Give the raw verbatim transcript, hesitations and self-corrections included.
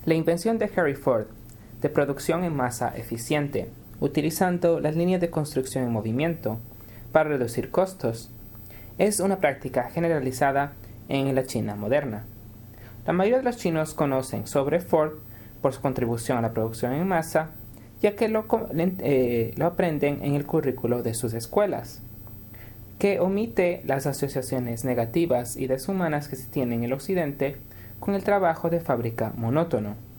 La invención de Henry Ford de producción en masa eficiente, utilizando las líneas de construcción en movimiento para reducir costos, es una práctica generalizada en la China moderna. La mayoría de los chinos conocen sobre Ford por su contribución a la producción en masa, ya que lo, eh, lo aprenden en el currículo de sus escuelas, que omite las asociaciones negativas y deshumanas que se tienen en el occidente con el trabajo de fábrica monótono.